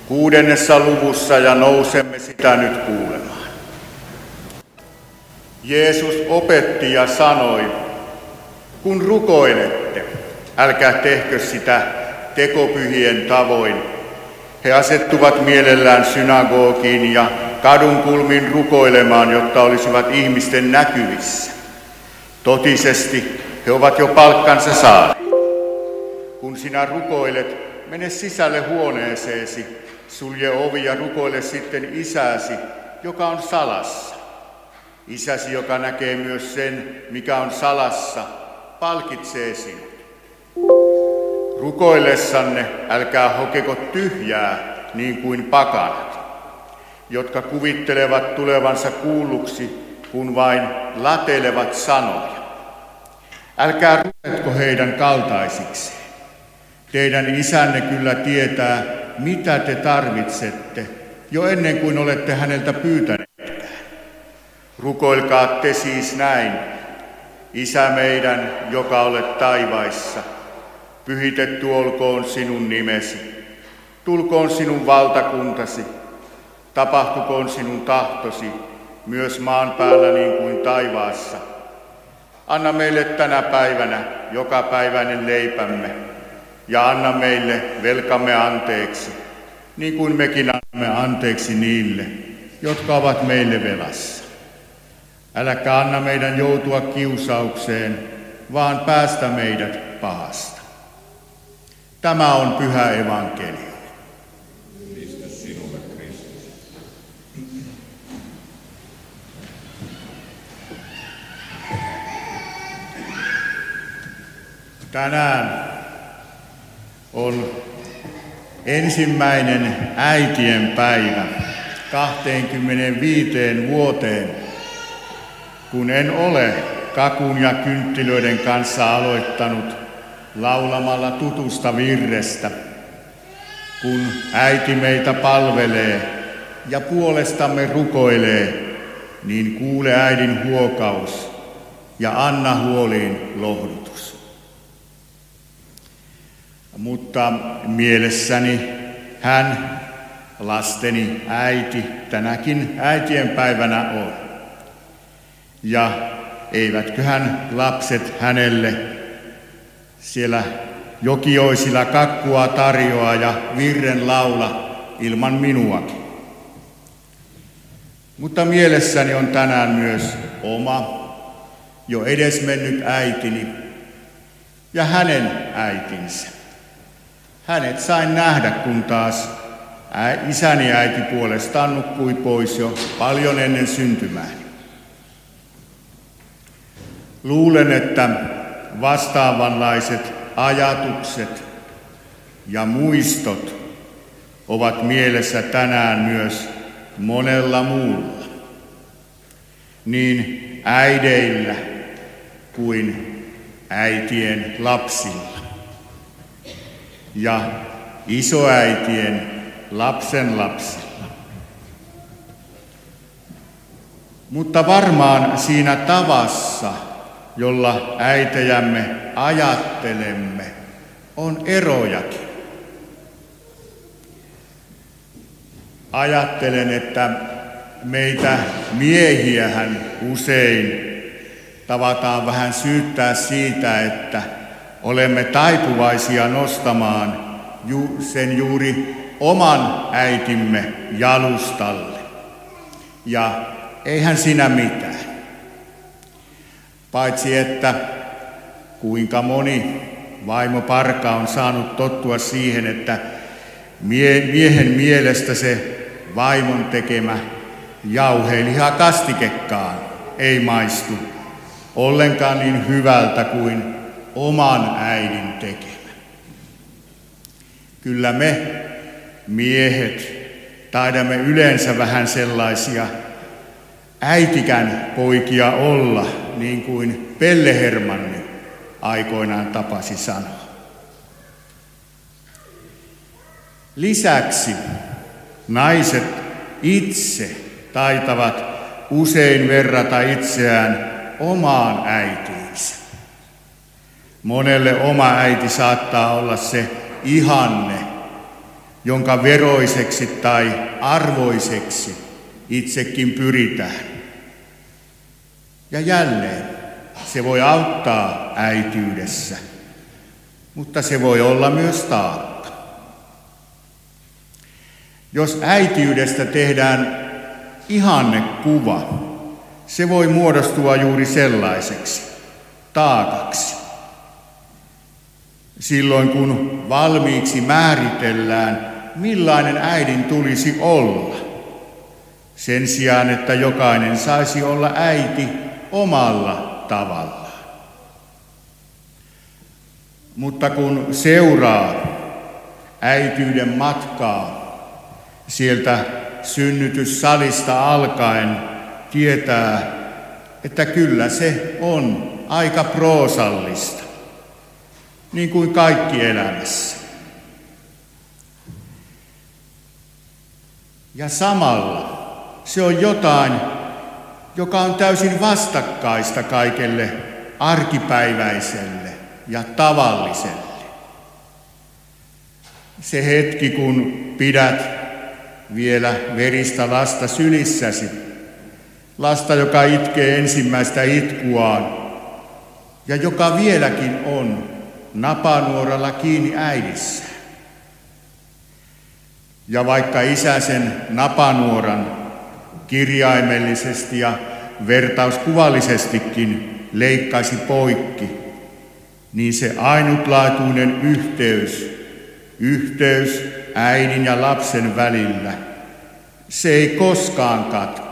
6. luvussa ja nousemme sitä nyt kuulemaan. Jeesus opetti ja sanoi, kun rukoilette, älkää tehkö sitä tekopyhien tavoin. He asettuvat mielellään synagogiin ja kadunkulmiin rukoilemaan, jotta olisivat ihmisten näkyvissä. Totisesti he ovat jo palkkansa saaneet. Kun sinä rukoilet, mene sisälle huoneeseesi, sulje ovi ja rukoile sitten isäsi, joka on salassa. Isäsi, joka näkee myös sen, mikä on salassa, palkitsee sinut. Rukoillessanne älkää hokeko tyhjää niin kuin pakanat, jotka kuvittelevat tulevansa kuulluksi, kun vain latelevat sanoja. Älkää ruvetko heidän kaltaisikseen. Teidän isänne kyllä tietää, mitä te tarvitsette, jo ennen kuin olette häneltä pyytäneetkään. Rukoilkaa te siis näin, Isä meidän, joka olet taivaissa, pyhitetty olkoon sinun nimesi, tulkoon sinun valtakuntasi, tapahtukoon sinun tahtosi, myös maan päällä niin kuin taivaassa. Anna meille tänä päivänä jokapäiväinen leipämme, ja anna meille velkamme anteeksi, niin kuin mekin annamme anteeksi niille, jotka ovat meille velassa. Äläkä anna meidän joutua kiusaukseen, vaan päästä meidät pahasta. Tämä on pyhä evankeliumi. Kristus sinulle, Kristus. Tänään on ensimmäinen äitien päivä 25 vuoteen, kun en ole kakun ja kynttilöiden kanssa aloittanut laulamalla tutusta virrestä, kun äiti meitä palvelee ja puolestamme rukoilee, niin kuule äidin huokaus ja anna huoliin lohdutus. Mutta mielessäni hän, lasteni äiti, tänäkin äitien päivänä on. Ja eivätköhän lapset hänelle siellä jokioisilla kakkua tarjoa ja virren laula ilman minuakin. Mutta mielessäni on tänään myös oma, jo edesmennyt äitini ja hänen äitinsä. Hänet sain nähdä, kun taas isäni äiti puolestaan nukkui pois jo paljon ennen syntymääni. Luulen, että vastaavanlaiset ajatukset ja muistot ovat mielessä tänään myös monella muulla, niin äideillä kuin äitien lapsilla ja isoäitien lapsenlapsilla. Mutta varmaan siinä tavassa, jolla äitejämme ajattelemme, on erojakin. Ajattelen, että meitä miehiähän usein tavataan vähän syyttää siitä, että olemme taipuvaisia nostamaan sen juuri oman äitimme jalustalle. Ja eihän siinä mitään. Paitsi että kuinka moni vaimoparka on saanut tottua siihen, että miehen mielestä se vaimon tekemä jauhelihakastikekaan ei maistu ollenkaan niin hyvältä kuin oman äidin tekemä. Kyllä me miehet taidamme yleensä vähän sellaisia äitikän poikia olla, niin kuin Pelle Hermanni aikoinaan tapasi sanoa. Lisäksi naiset itse taitavat usein verrata itseään omaan äitiinsä. Monelle oma äiti saattaa olla se ihanne, jonka veroiseksi tai arvoiseksi itsekin pyritään. Ja jälleen, se voi auttaa äitiydessä, mutta se voi olla myös taakka. Jos äitiydestä tehdään ihannekuva, se voi muodostua juuri sellaiseksi, taakaksi. Silloin kun valmiiksi määritellään, millainen äidin tulisi olla, sen sijaan, että jokainen saisi olla äiti omalla tavallaan. Mutta kun seuraa äitiyden matkaa sieltä synnytyssalista alkaen, tietää, että kyllä se on aika proosallista, niin kuin kaikki elämässä. Ja samalla se on jotain, joka on täysin vastakkaista kaikelle arkipäiväiselle ja tavalliselle. Se hetki, kun pidät vielä veristä lasta sylissäsi, lasta, joka itkee ensimmäistä itkuaan ja joka vieläkin on napanuoralla kiinni äidissään. Ja vaikka isä sen napanuoran kirjaimellisesti ja vertauskuvallisestikin leikkaisi poikki, niin se ainutlaatuinen yhteys äidin ja lapsen välillä, se ei koskaan katkea.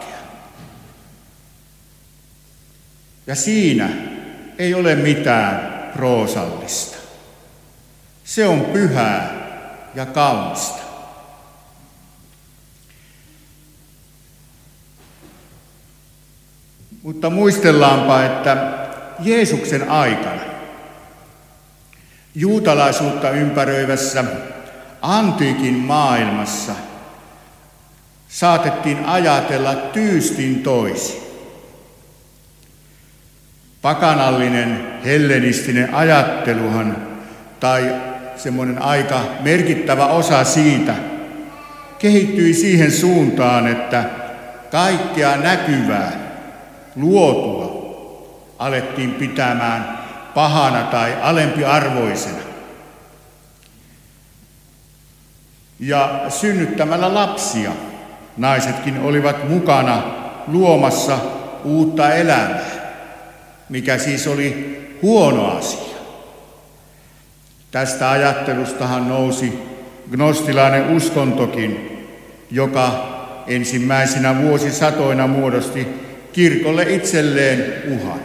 Ja siinä ei ole mitään proosallista. Se on pyhää ja kaunista. Mutta muistellaanpa, että Jeesuksen aikana juutalaisuutta ympäröivässä antiikin maailmassa saatettiin ajatella tyystin toisin. Pakanallinen hellenistinen ajatteluhan, tai semmoinen aika merkittävä osa siitä, kehittyi siihen suuntaan, että kaikkea näkyvää, luotua alettiin pitämään pahana tai alempiarvoisena. Ja synnyttämällä lapsia naisetkin olivat mukana luomassa uutta elämää, mikä siis oli huono asia. Tästä ajattelustahan nousi gnostilainen uskontokin, joka ensimmäisinä vuosisatoina muodosti kirkolle itselleen uhan.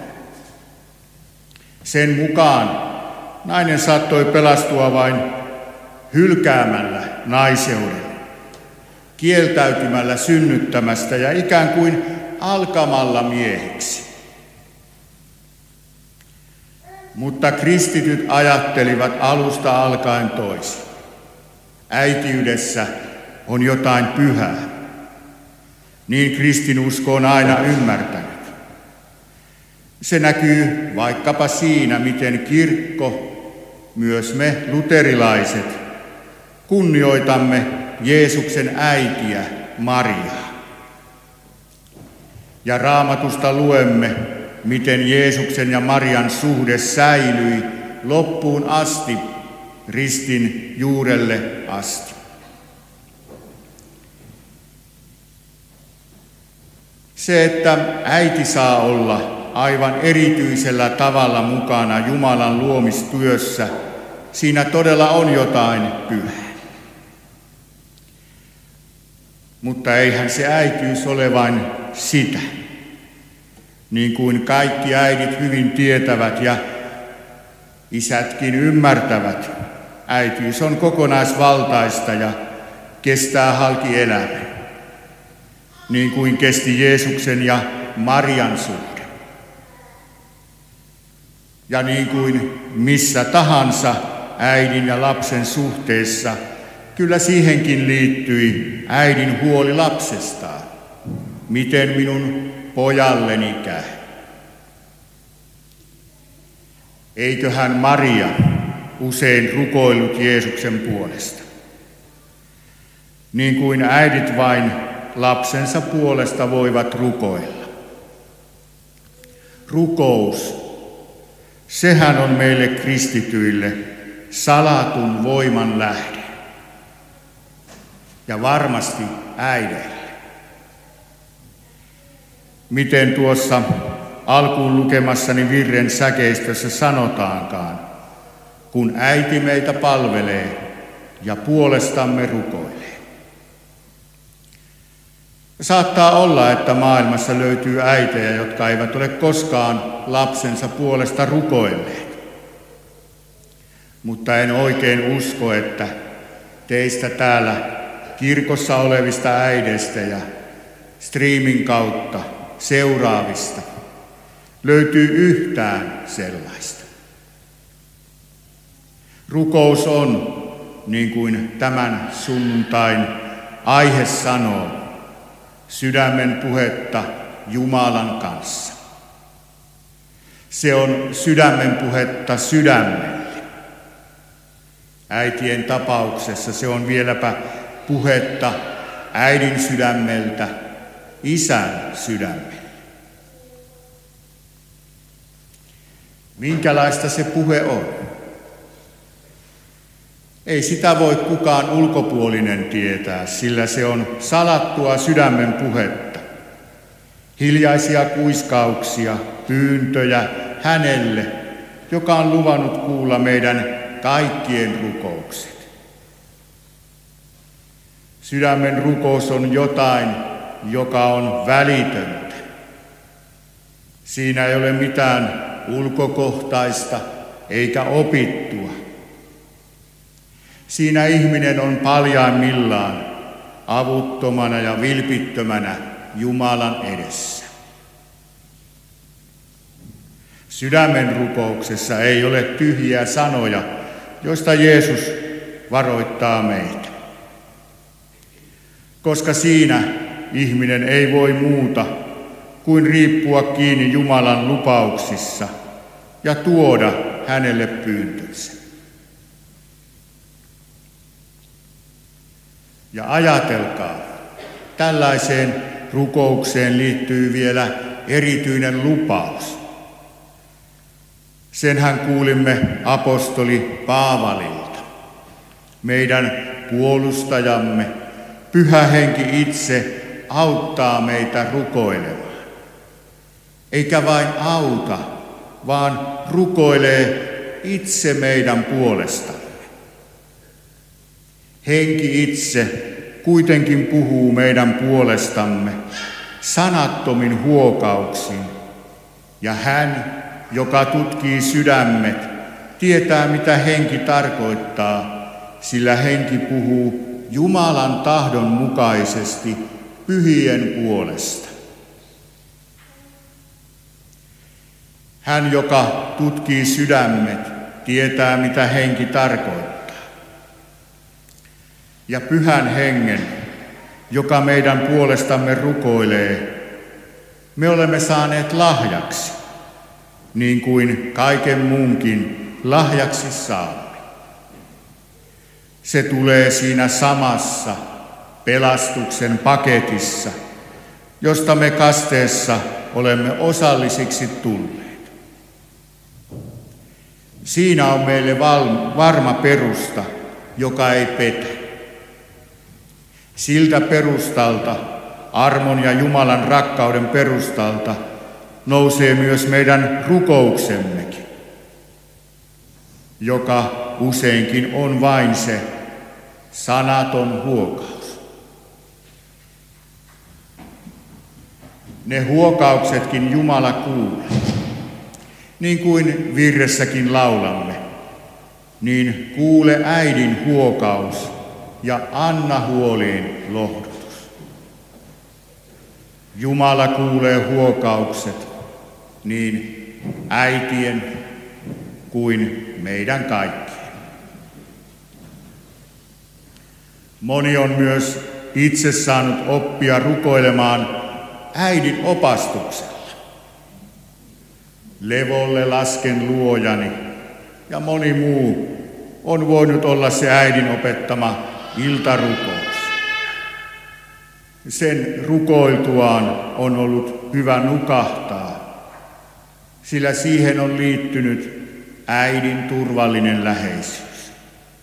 Sen mukaan nainen saattoi pelastua vain hylkäämällä naiseuden, kieltäytymällä synnyttämästä ja ikään kuin alkamalla mieheksi. Mutta kristityt ajattelivat alusta alkaen toisin. Äitiydessä on jotain pyhää. Niin kristinusko on aina ymmärtänyt. Se näkyy vaikkapa siinä, miten kirkko, myös me luterilaiset, kunnioitamme Jeesuksen äitiä Mariaa. Ja Raamatusta luemme, miten Jeesuksen ja Marian suhde säilyi loppuun asti, ristin juurelle asti. Se, että äiti saa olla aivan erityisellä tavalla mukana Jumalan luomistyössä, siinä todella on jotain pyhää. Mutta eihän se äitiys ole vain sitä. Niin kuin kaikki äidit hyvin tietävät ja isätkin ymmärtävät, äitiys on kokonaisvaltaista ja kestää halki elämän. Niin kuin kesti Jeesuksen ja Marian suhde. Ja niin kuin missä tahansa äidin ja lapsen suhteessa, kyllä siihenkin liittyi äidin huoli lapsestaan. Miten minun pojalleni käy? Eiköhän Maria usein rukoillut Jeesuksen puolesta? niin kuin äidit vain lapsensa puolesta voivat rukoilla. Rukous, sehän on meille kristityille salatun voiman lähde. Ja varmasti äideille. Miten tuossa alkuun lukemassani virren säkeistössä sanotaankaan, kun äiti meitä palvelee ja puolestamme rukoilee. Saattaa olla, että maailmassa löytyy äitejä, jotka eivät ole koskaan lapsensa puolesta rukoilleet. Mutta en oikein usko, että teistä täällä kirkossa olevista äideistä ja striimin kautta seuraavista löytyy yhtään sellaista. Rukous on, niin kuin tämän sunnuntain aihe sanoo, sydämen puhetta Jumalan kanssa. Se on sydämen puhetta sydämelle. Äitien tapauksessa se on vieläpä puhetta äidin sydämeltä isän sydämelle. Minkälaista se puhe on? Ei sitä voi kukaan ulkopuolinen tietää, sillä se on salattua sydämen puhetta. Hiljaisia kuiskauksia, pyyntöjä hänelle, joka on luvannut kuulla meidän kaikkien rukoukset. Sydämen rukous on jotain, joka on välitöntä. Siinä ei ole mitään ulkokohtaista eikä opittua. Siinä ihminen on paljaimmillaan avuttomana ja vilpittömänä Jumalan edessä. Sydämen rukouksessa ei ole tyhjiä sanoja, joista Jeesus varoittaa meitä. Koska siinä ihminen ei voi muuta kuin riippua kiinni Jumalan lupauksissa ja tuoda hänelle pyyntönsä. Ja ajatelkaa, tällaiseen rukoukseen liittyy vielä erityinen lupaus. Senhän kuulimme apostoli Paavalilta, meidän puolustajamme. Pyhä Henki itse auttaa meitä rukoilemaan. Eikä vain auta, vaan rukoilee itse meidän puolestamme. Henki itse kuitenkin puhuu meidän puolestamme sanattomin huokauksin, ja hän, joka tutkii sydämet, tietää mitä henki tarkoittaa, sillä henki puhuu Jumalan tahdon mukaisesti pyhien puolesta. Hän, joka tutkii sydämet, tietää mitä henki tarkoittaa. Ja pyhän hengen, joka meidän puolestamme rukoilee, me olemme saaneet lahjaksi, niin kuin kaiken muunkin lahjaksi saamme. Se tulee siinä samassa pelastuksen paketissa, josta me kasteessa olemme osallisiksi tulleet. Siinä on meille varma perusta, joka ei petä. Siltä perustalta, armon ja Jumalan rakkauden perustalta, nousee myös meidän rukouksemmekin, joka useinkin on vain se sanaton huokaus. Ne huokauksetkin Jumala kuulee. Niin kuin virressäkin laulamme, niin kuule äidin huokaus ja anna huoliin lohdutus. Jumala kuulee huokaukset niin äitien kuin meidän kaikkien. Moni on myös itse saanut oppia rukoilemaan äidin opastuksella. Levolle lasken luojani, ja moni muu on voinut olla se äidin opettama iltarukous. Sen rukoiltuaan on ollut hyvä nukahtaa, sillä siihen on liittynyt äidin turvallinen läheisyys.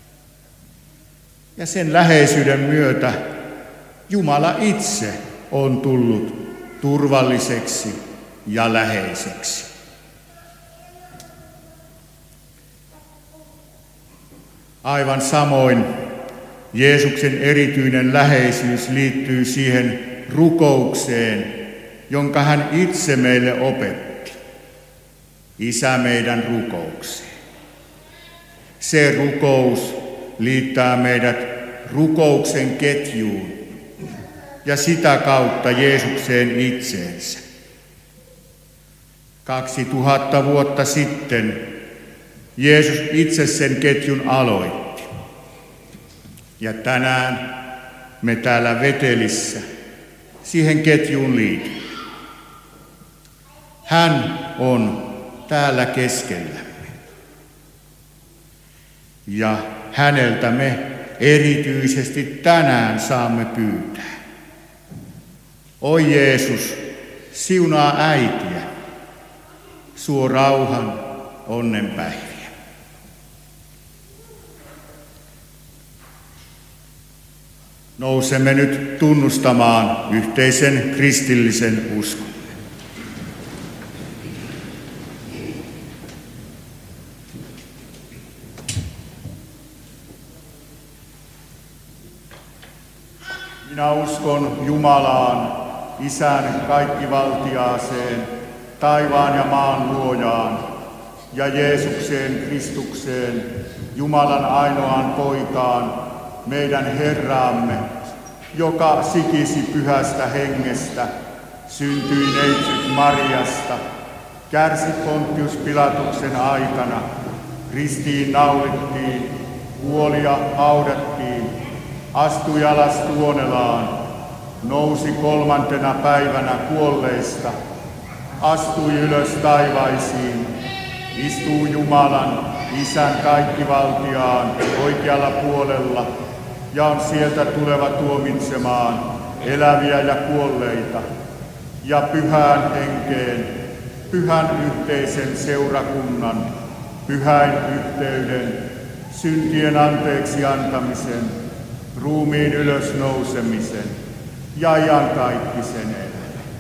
Ja sen läheisyyden myötä Jumala itse on tullut turvalliseksi ja läheiseksi. Aivan samoin Jeesuksen erityinen läheisyys liittyy siihen rukoukseen, jonka hän itse meille opetti. Isä meidän rukoukseen. Se rukous liittää meidät rukouksen ketjuun ja sitä kautta Jeesukseen itseensä. 2000 vuotta sitten Jeesus itse sen ketjun aloitti. Ja tänään me täällä Vetelissä siihen ketjuun liitymme. Hän on täällä keskellämme. Ja häneltä me erityisesti tänään saamme pyytää. Oi Jeesus, siunaa äitiä, suo rauhan onnenpäiviä. Nousemme nyt tunnustamaan yhteisen kristillisen uskon. Minä uskon Jumalaan, Isään kaikkivaltiaaseen, taivaan ja maan luojaan, ja Jeesukseen Kristukseen, Jumalan ainoaan poikaan, meidän Herraamme, joka sikisi pyhästä hengestä, syntyi neitsyt Mariasta, kärsi Pontius Pilatuksen aikana, ristiin naulittiin, kuoli ja haudattiin, astui alas Tuonelaan, nousi 3. päivänä kuolleista, astui ylös taivaisiin, istuu Jumalan, Isän kaikkivaltiaan oikealla puolella ja on sieltä tuleva tuomitsemaan eläviä ja kuolleita ja pyhään henkeen, pyhän yhteisen seurakunnan, pyhän yhteyden, syntien anteeksi antamisen, ruumiin ylösnousemisen ja iankaikkisen